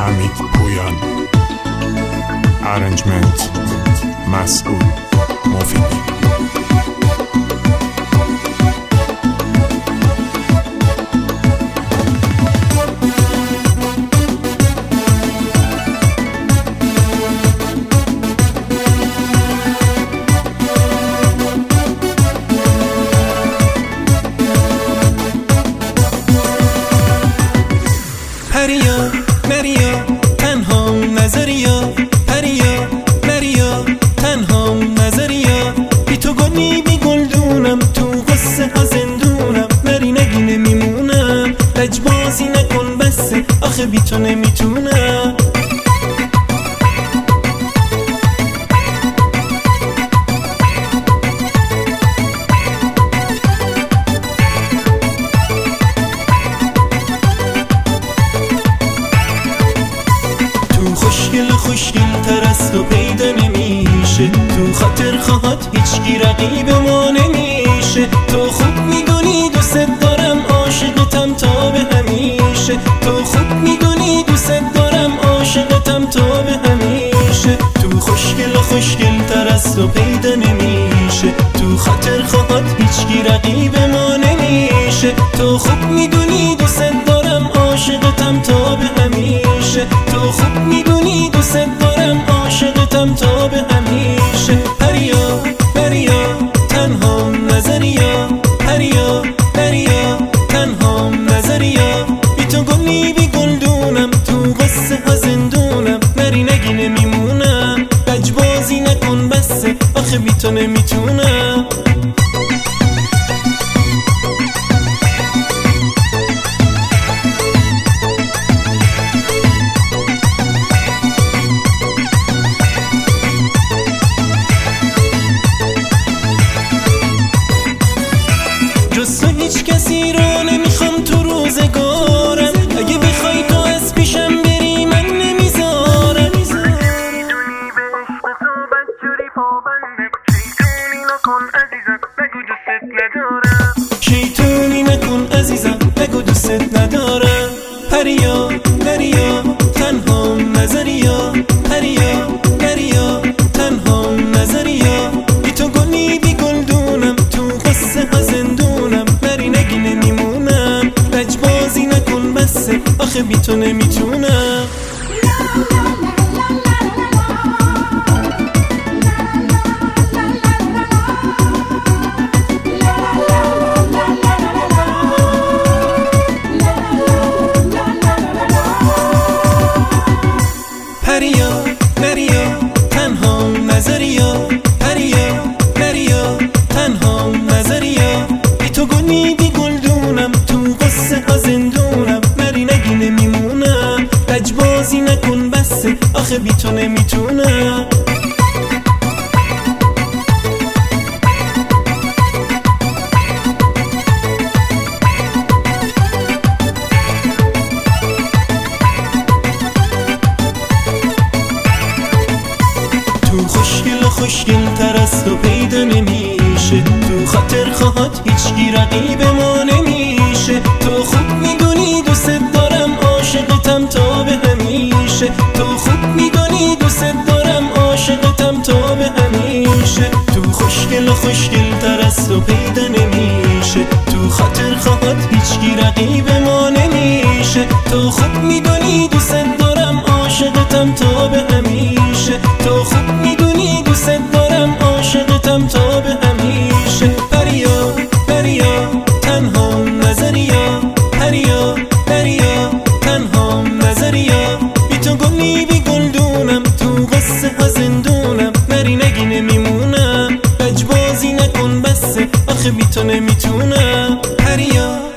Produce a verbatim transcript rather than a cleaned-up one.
حمید پویان. ارنجمنت مسئول مفیدی. پریا مریا تنهام نظریا، پریا مریا تنهام نظریا، بی تو گلی بی گلدونم، تو قصه ها زندونم، نری نگی نمیمونم، لجبازی نکن بسه آخه بی تو نمیتونم. خوشگل خوشگل تر از تو پیدا نمیشه، تو خاطر خواهد هیچکی رقیب ما نمیشه، تو خوب میدونی دوست دارم عاشقتم تا به همیشه، تو خوب میدونی دوست دارم عاشقتم تا به همیشه، تو خوشگل خوشگل تر از تو پیدا نمیشه، تو خاطر خواهد هیچکی رقیب ما نمیشه، تو خوب میدونی دوست دارم عاشقتم تا به همیشه، تو خوب میدونی دوست دارم عاشقتم تا به همیشه. پریا مریا تنهام نظریا، پریا مریا تنهام نظریا، بی تو گلی بی گلدونم، تو قصه ها زندونم، نری نگی نمیمونم، لجبازی نکن بسه آخه بی تو نمیتونم. جز تو هیچ کسی رو نمیخوام تو روزگارم، اگه بخوای تو از پیشم بری من نمیذارم. میدونی به عشق تو بدجوری پابنده، شیطونی نکن عزیزم بگو دوست ندارم، شیطونی نکن عزیزم بگو دوست ندارم. پریا مریا تنهام نظریا، پریا مریا تنهام نظریا، بی تو گلی بی گلدونم، تو قصه ها زندونم، نری نگی نمیمونم، لجبازی نکن بسه آخه بی تو نمیتونم. پریا مریا تنهام نظریا، پریا مریا تنهام نظریا، بی تو گلی بی گلدونم، تو قصه ها زندونم، نری نگی نمیمونم، لجبازی نکن بسه آخه بی تو نمیتونم. تو خوشگل خوشگل تر از تو پیدا نمیشه، تو خاطر خواهد هیچکی رقیب ما نمیشه، تو خوب میدونی دوست دارم عاشقتم تا به همیشه، تو خوب میدونی دوست دارم عاشقتم تا به همیشه، تو خوشگل خوشگل تر از تو پیدا نمیشه، تو خاطر خواهد هیچکی رقیب ما نمیشه، تو خوب میدونی دوست دارم عاشقتم تا به همیشه، تو خوب میدونی دوست دارم عاشقتم تا به همیشه. پریا مریا تنهام نظریا، پریا مریا تنهام نظریا، بی تو گلی بی گلدونم، تو قصه ها زندونم، نری نگی نمیمونم، لجبازی نکن بسه آخه بی تو نمیتونم. پریا